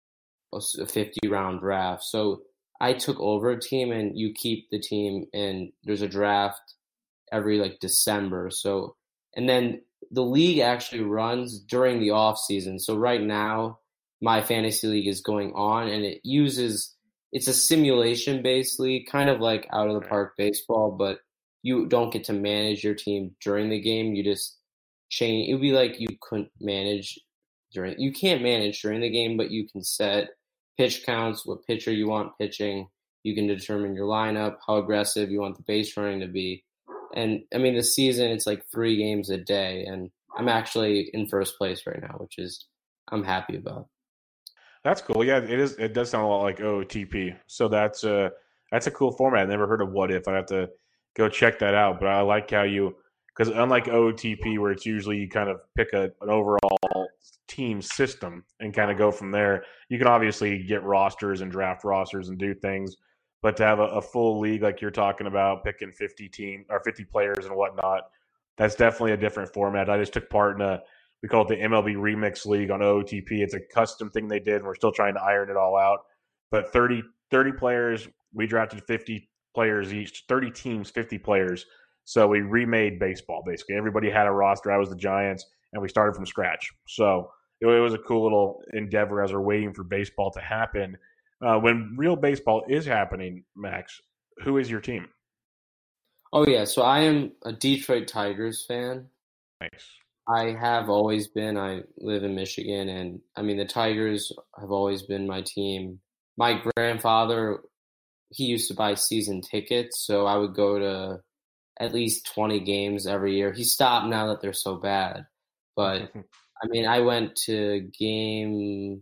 [SPEAKER 3] a fifty round draft. So I took over a team, and you keep the team, and there's a draft every like December. So, and then the league actually runs during the off season. So right now my fantasy league is going on, and it uses, it's a simulation based league, kind of like out of the park baseball, but you don't get to manage your team during the game. You just change. It would be like you couldn't manage during, you can't manage during the game, but you can set pitch counts, what pitcher you want pitching. You can determine your lineup, how aggressive you want the base running to be. And I mean, the season, it's like three games a day, and I'm actually in first place right now, which is, I'm happy about.
[SPEAKER 2] That's cool. Yeah, it is. It does sound a lot like O T P. So that's a that's a cool format. I've never heard of What If. I have to go check that out. But I like how you, because unlike O T P, where it's usually you kind of pick a, an overall team system and kind of go from there. You can obviously get rosters and draft rosters and do things, but to have a, a full league like you're talking about, picking fifty team or fifty players and whatnot, that's definitely a different format. I just took part in a we call it the M L B Remix League on O O T P. It's a custom thing they did, and we're still trying to iron it all out. But thirty, thirty players, we drafted fifty players each, thirty teams, fifty players. So we remade baseball, basically. Everybody had a roster. I was the Giants, and we started from scratch. So it, it was a cool little endeavor as we're waiting for baseball to happen. Uh, when real baseball is happening, Max, who is your team?
[SPEAKER 3] Oh, yeah. So I am a Detroit Tigers fan.
[SPEAKER 2] Nice.
[SPEAKER 3] I have always been. I live in Michigan, and I mean, the Tigers have always been my team. My grandfather, he used to buy season tickets, so I would go to at least twenty games every year. He stopped now that they're so bad. But, I mean, I went to game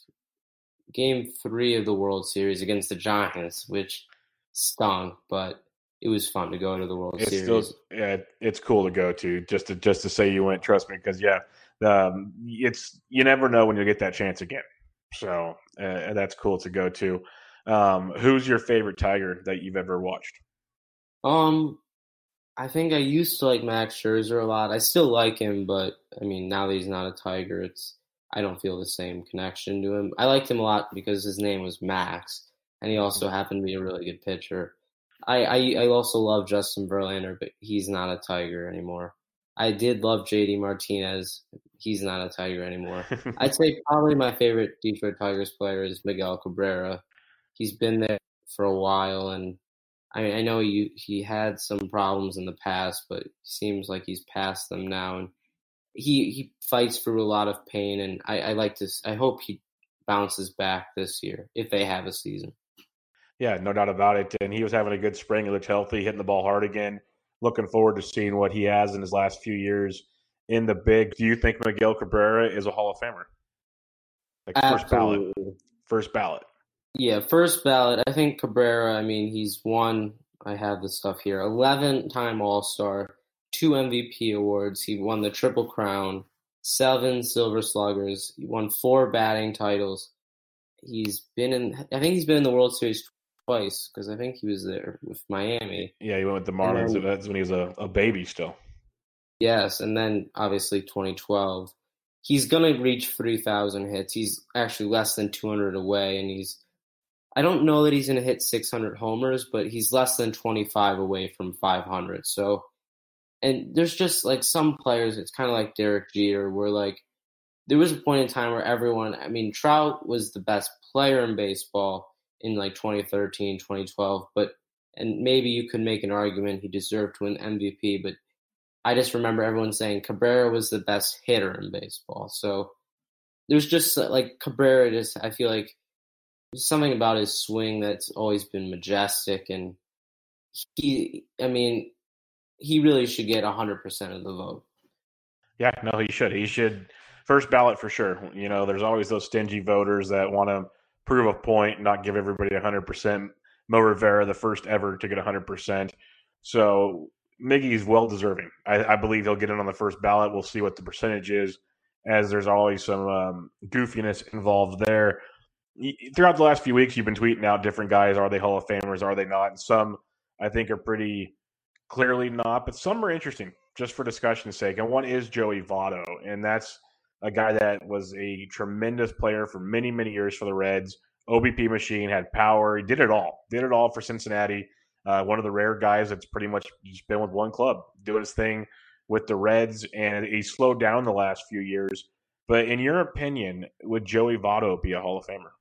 [SPEAKER 3] game three of the World Series against the Giants, which stung, but it was fun to go to the World
[SPEAKER 2] it's
[SPEAKER 3] Series.
[SPEAKER 2] Still, yeah, it's cool to go to. Just to just to say you went, trust me, because yeah, um, it's you never know when you'll get that chance again. So uh, that's cool to go to. Um, who's your favorite Tiger that you've ever watched?
[SPEAKER 3] Um, I think I used to like Max Scherzer a lot. I still like him, but I mean, now that he's not a Tiger, it's I don't feel the same connection to him. I liked him a lot because his name was Max, and he also happened to be a really good pitcher. I, I, I also love Justin Verlander, but he's not a Tiger anymore. I did love J D Martinez. He's not a Tiger anymore. I'd say probably my favorite Detroit Tigers player is Miguel Cabrera. He's been there for a while, and I mean, I know he, he had some problems in the past, but it seems like he's past them now. And he, he fights through a lot of pain, and I, I like to. I hope he bounces back this year if they have a season.
[SPEAKER 2] Yeah, no doubt about it. And he was having a good spring. He looked healthy, hitting the ball hard again. Looking forward to seeing what he has in his last few years in the big. Do you think Miguel Cabrera is a Hall of Famer? Like first
[SPEAKER 3] Absolutely.
[SPEAKER 2] ballot. First ballot.
[SPEAKER 3] Yeah, first ballot. I think Cabrera, I mean, he's won, I have the stuff here, eleven-time All-Star, two M V P awards. He won the Triple Crown, seven Silver Sluggers. He won four batting titles. He's been in, I think he's been in the World Series twice because I think he was there with Miami.
[SPEAKER 2] Yeah, he went with the Marlins.
[SPEAKER 3] Then,
[SPEAKER 2] that's when he was a, a baby still.
[SPEAKER 3] Yes, and then obviously twenty twelve. He's going to reach three thousand hits. He's actually less than two hundred away, and he's I don't know that he's going to hit six hundred homers, but he's less than twenty-five away from five hundred. So, and there's just like some players, it's kind of like Derek Jeter, where like there was a point in time where everyone, I mean, Trout was the best player in baseball in like twenty thirteen, twenty twelve, but, and maybe you could make an argument he deserved to win M V P, but I just remember everyone saying Cabrera was the best hitter in baseball. So there's just like Cabrera, just, I feel like there's something about his swing that's always been majestic. And he, I mean, he really should get one hundred percent of the vote.
[SPEAKER 2] Yeah, no, he should. He should. First ballot for sure. You know, there's always those stingy voters that want to prove a point, not give everybody one hundred percent. Mo Rivera, the first ever to get one hundred percent. So Miggy's well deserving. I, I believe he'll get in on the first ballot. We'll see what the percentage is, as there's always some um, goofiness involved there. Throughout the last few weeks, you've been tweeting out different guys. Are they Hall of Famers? Are they not? And some, I think, are pretty clearly not, but some are interesting just for discussion's sake. And one is Joey Votto, and that's a guy that was a tremendous player for many, many years for the Reds. O B P machine, had power. He did it all. Did it all for Cincinnati. Uh, one of the rare guys that's pretty much just been with one club, doing his thing with the Reds, and he slowed down the last few years. But in your opinion, would Joey Votto be a Hall of Famer?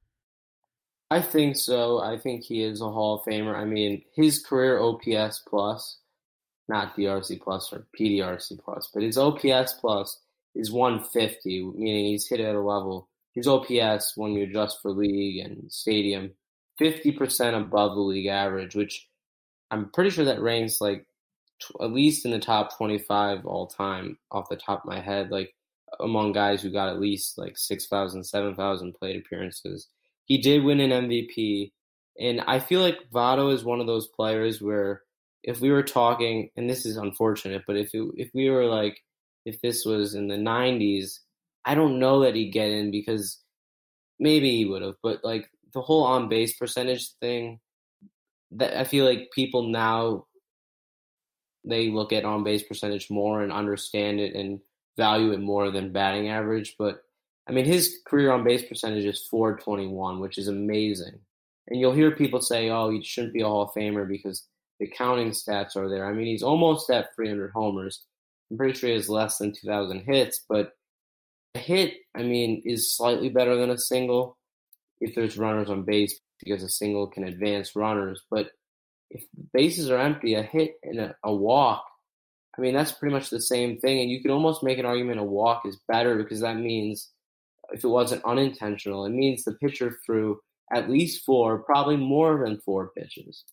[SPEAKER 3] I think so. I think he is a Hall of Famer. I mean, his career O P S plus, not D R C plus or P D R C plus, but his O P S plus is one fifty, meaning he's hit at a level. His O P S, when you adjust for league and stadium, fifty percent above the league average, which I'm pretty sure that ranks like t- at least in the top twenty-five all time off the top of my head, like among guys who got at least like six thousand, seven thousand plate appearances. He did win an M V P, and I feel like Votto is one of those players where if we were talking, and this is unfortunate, but if it, if we were like, if this was in the nineties, I don't know that he'd get in because maybe he would have, but like the whole on-base percentage thing, that I feel like people now, they look at on-base percentage more and understand it and value it more than batting average. But, I mean, his career on-base percentage is four twenty-one, which is amazing. And you'll hear people say, oh, he shouldn't be a Hall of Famer because the counting stats are there. I mean, he's almost at three hundred homers. I'm pretty sure he has less than two thousand hits, but a hit, I mean, is slightly better than a single if there's runners on base because a single can advance runners. But if bases are empty, a hit and a, a walk, I mean, that's pretty much the same thing. And you could almost make an argument a walk is better because that means if it wasn't unintentional, it means the pitcher threw at least four, probably more than four pitches.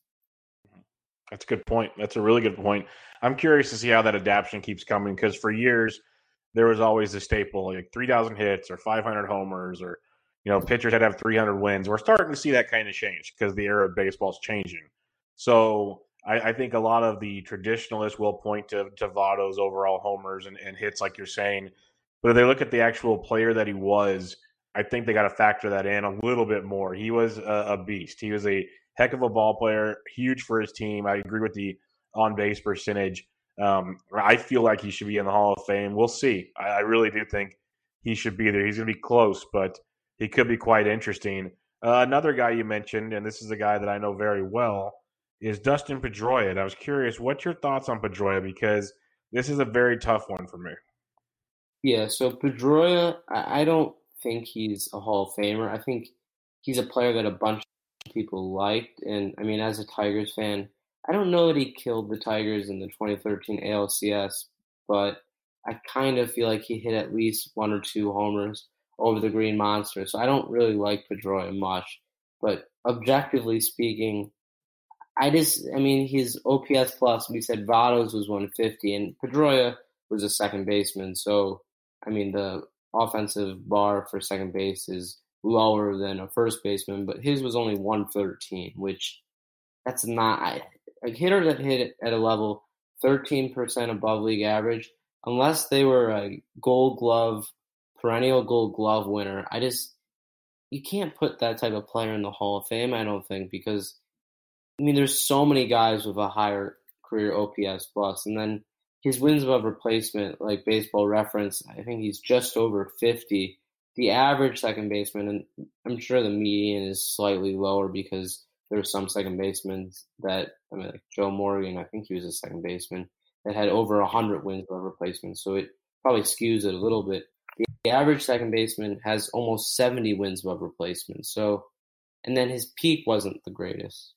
[SPEAKER 2] That's a good point. That's a really good point. I'm curious to see how that adaptation keeps coming because for years there was always a staple like three thousand hits or five hundred homers or, you know, pitchers had to have three hundred wins. We're starting to see that kind of change because the era of baseball is changing. So I, I think a lot of the traditionalists will point to, to Votto's overall homers and, and hits like you're saying. But if they look at the actual player that he was, I think they got to factor that in a little bit more. He was a, a beast. He was a heck of a ball player, huge for his team. I agree with the on-base percentage. Um, I feel like he should be in the Hall of Fame. We'll see. I, I really do think he should be there. He's going to be close, but he could be quite interesting. Uh, another guy you mentioned, and this is a guy that I know very well, is Dustin Pedroia. And I was curious, what's your thoughts on Pedroia? Because this is a very tough one for me.
[SPEAKER 3] Yeah, so Pedroia, I, I don't think he's a Hall of Famer. I think he's a player that a bunch of people liked. And, I mean, as a Tigers fan, I don't know that he killed the Tigers in the twenty thirteen A L C S, but I kind of feel like he hit at least one or two homers over the Green Monster. So I don't really like Pedroia much. But objectively speaking, I just, I mean, his O P S plus, we said Votto's was one fifty, and Pedroia was a second baseman. So, I mean, the offensive bar for second base is lower than a first baseman, but his was only one thirteen, which that's not – a hitter that hit at a level thirteen percent above league average, unless they were a gold glove, perennial gold glove winner, I just – you can't put that type of player in the Hall of Fame, I don't think, because, I mean, there's so many guys with a higher career O P S plus, and then his wins above replacement, like Baseball Reference, I think he's just over fifty. The average second baseman, and I'm sure the median is slightly lower because there are some second basemen that, I mean, like Joe Morgan, I think he was a second baseman, that had over one hundred wins above replacement. So it probably skews it a little bit. The average second baseman has almost seventy wins above replacement. So, and then his peak wasn't the greatest.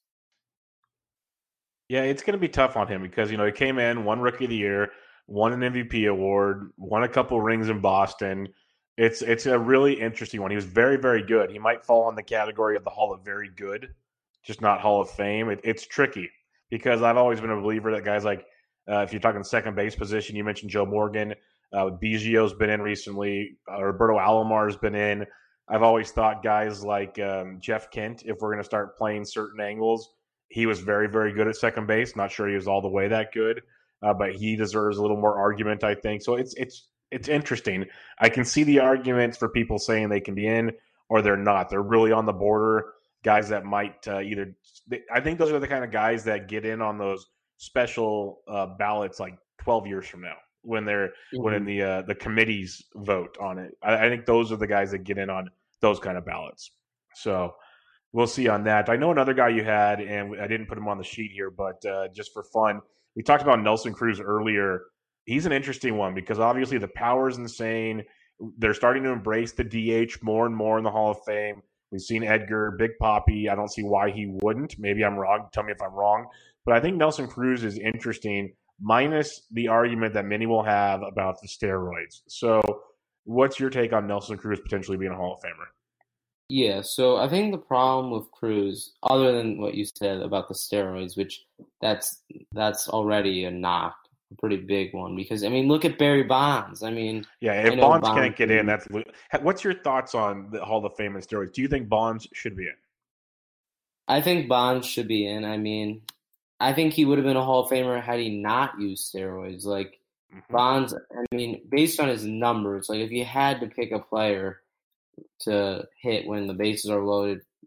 [SPEAKER 2] Yeah, it's going to be tough on him because, you know, he came in, won Rookie of the Year, won an M V P award, won a couple rings in Boston. It's it's a really interesting one. He was very, very good. He might fall in the category of the Hall of Very Good, just not Hall of Fame. It, it's tricky because I've always been a believer that guys like, uh, if you're talking second base position, you mentioned Joe Morgan, uh, Biggio's been in recently, uh, Roberto Alomar's been in. I've always thought guys like um, Jeff Kent, if we're going to start playing certain angles, he was very, very good at second base. Not sure he was all the way that good, uh, but he deserves a little more argument, I think. So it's it's it's interesting. I can see the arguments for people saying they can be in or they're not. They're really on the border. Guys that might uh, either – I think those are the kind of guys that get in on those special uh, ballots like twelve years from now when they're mm-hmm. when in the uh, the committees vote on it. I, I think those are the guys that get in on those kind of ballots. So – we'll see on that. I know another guy you had, and I didn't put him on the sheet here, but uh, just for fun, we talked about Nelson Cruz earlier. He's an interesting one because obviously the power is insane. They're starting to embrace the D H more and more in the Hall of Fame. We've seen Edgar, Big Papi. I don't see why he wouldn't. Maybe I'm wrong. Tell me if I'm wrong. But I think Nelson Cruz is interesting, minus the argument that many will have about the steroids. So what's your take on Nelson Cruz potentially being a Hall of Famer?
[SPEAKER 3] Yeah, so I think the problem with Cruz, other than what you said about the steroids, which that's that's already a knock, a pretty big one. Because I mean, look at Barry Bonds. I mean,
[SPEAKER 2] yeah, if Bonds, Bonds can't get in, that's. What's your thoughts on the Hall of Fame and steroids? Do you think Bonds should be in?
[SPEAKER 3] I think Bonds should be in. I mean, I think he would have been a Hall of Famer had he not used steroids. Like mm-hmm. Bonds, I mean, based on his numbers, like if you had to pick a player to hit when the bases are loaded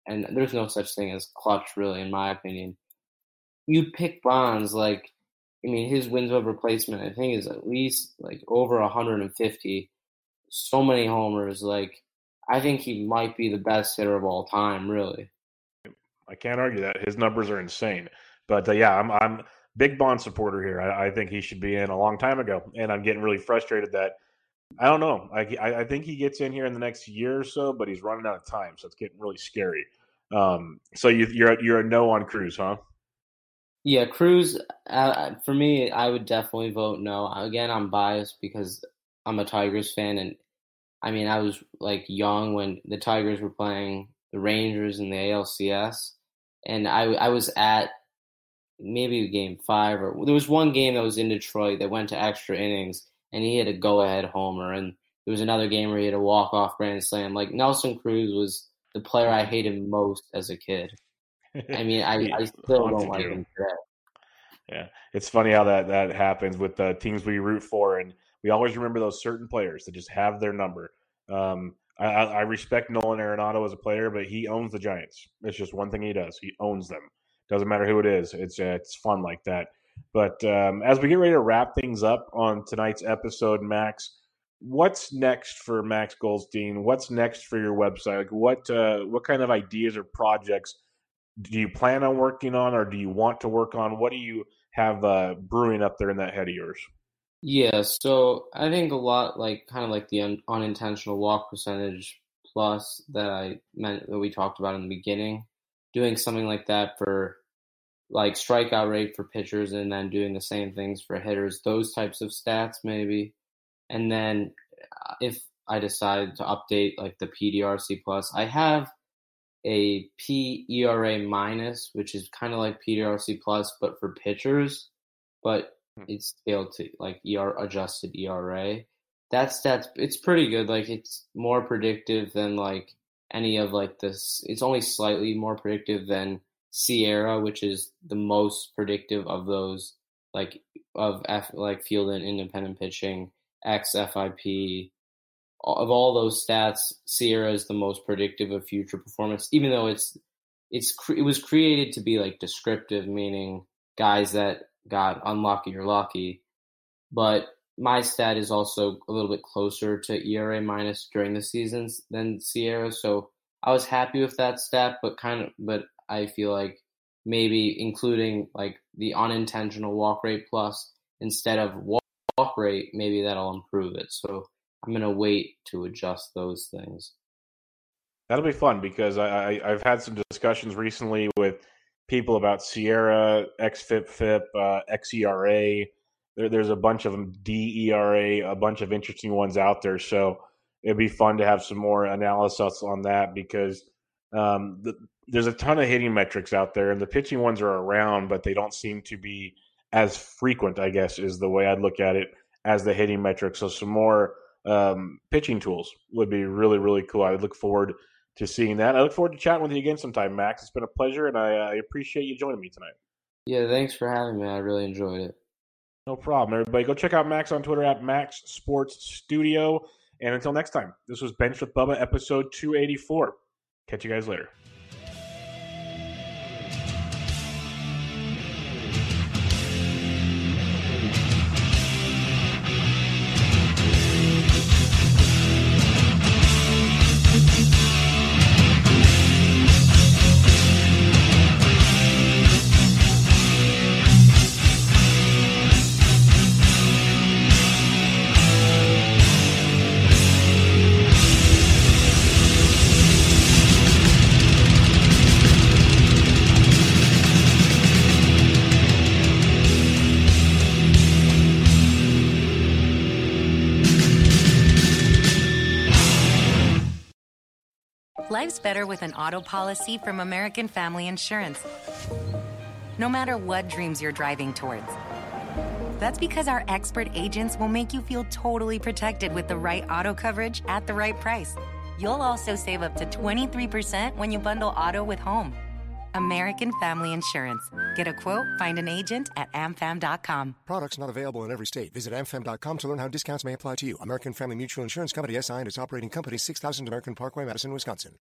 [SPEAKER 3] and there's no such thing as clutch, really, in my opinion. You pick Bonds, like, I mean, his wins over replacement, I think, is at least, like, over one hundred fifty. So many homers. Like, I think he might be the best hitter of all time, really.
[SPEAKER 2] I can't argue that. His numbers are insane. But, uh, yeah, I'm I'm big Bond supporter here. I, I think he should be in a long time ago. And I'm getting really frustrated that, I don't know. I, I think he gets in here in the next year or so, but he's running out of time. So it's getting really scary. Um, so you, you're, you're a no on Cruz, huh?
[SPEAKER 3] Yeah, Cruz, uh, for me, I would definitely vote no. Again, I'm biased because I'm a Tigers fan. And, I mean, I was, like, young when the Tigers were playing the Rangers in the A L C S. And I, I was at maybe game five, or there was one game that was in Detroit that went to extra innings, and he had a go-ahead homer. And there was another game where he had a walk-off grand slam. Like, Nelson Cruz was the player I hated most as a kid. I mean, I, I still don't like him today.
[SPEAKER 2] Yeah, it's funny how that, that happens with the teams we root for, and we always remember those certain players that just have their number. Um, I, I respect Nolan Arenado as a player, but he owns the Giants. It's just one thing he does. He owns them. Doesn't matter who it is. It's uh, it's fun like that. But um, as we get ready to wrap things up on tonight's episode, Max, what's next for Max Goldstein? What's next for your website? Like what uh, what kind of ideas or projects do you plan on working on, or do you want to work on? What do you have uh, brewing up there in that head of yours?
[SPEAKER 3] Yeah, so I think a lot, like kind of like the un- unintentional walk percentage plus that I meant that we talked about in the beginning, doing something like that for like strikeout rate for pitchers, and then doing the same things for hitters, those types of stats maybe. And then if I decide to update like the P D R C plus, I have a P E R A minus, which is kind of like P D R C plus, but for pitchers, but it's scaled to like E R adjusted E R A. That stats, it's pretty good. Like it's more predictive than like any of like this. It's only slightly more predictive than Sierra, which is the most predictive of those, like of F, like field and independent pitching, X F I P. Of all those stats, Sierra is the most predictive of future performance, even though it's it's it was created to be like descriptive, meaning guys that got unlucky or lucky. But my stat is also a little bit closer to E R A minus during the seasons than Sierra, so I was happy with that stat. But kind of, but I feel like maybe including like the unintentional walk rate plus instead of walk rate, maybe that'll improve it. So I'm going to wait to adjust those things.
[SPEAKER 2] That'll be fun because I, I, I've had some discussions recently with people about Sierra, X F I P, F I P, uh, X E R A. There, there's a bunch of them, D E R A, a bunch of interesting ones out there. So it'd be fun to have some more analysis on that because um, the, there's a ton of hitting metrics out there, and the pitching ones are around, but they don't seem to be as frequent, I guess, is the way I'd look at it, as the hitting metrics. So some more um, pitching tools would be really, really cool. I would look forward to seeing that. I look forward to chatting with you again sometime, Max. It's been a pleasure, and I, I appreciate you joining me tonight.
[SPEAKER 3] Yeah, thanks for having me. I really enjoyed it.
[SPEAKER 2] No problem, everybody. Go check out Max on Twitter at Max Sports Studio. And until next time, this was Bench with Bubba, episode two eighty-four. Catch you guys later.
[SPEAKER 4] Life's better with an auto policy from American Family Insurance. No matter what dreams you're driving towards. That's because our expert agents will make you feel totally protected with the right auto coverage at the right price. You'll also save up to twenty-three percent when you bundle auto with home. American Family Insurance. Get a quote, find an agent at A M fam dot com.
[SPEAKER 5] Products not available in every state. Visit A M fam dot com to learn how discounts may apply to you. American Family Mutual Insurance Company, S I and its operating company, six thousand American Parkway, Madison, Wisconsin.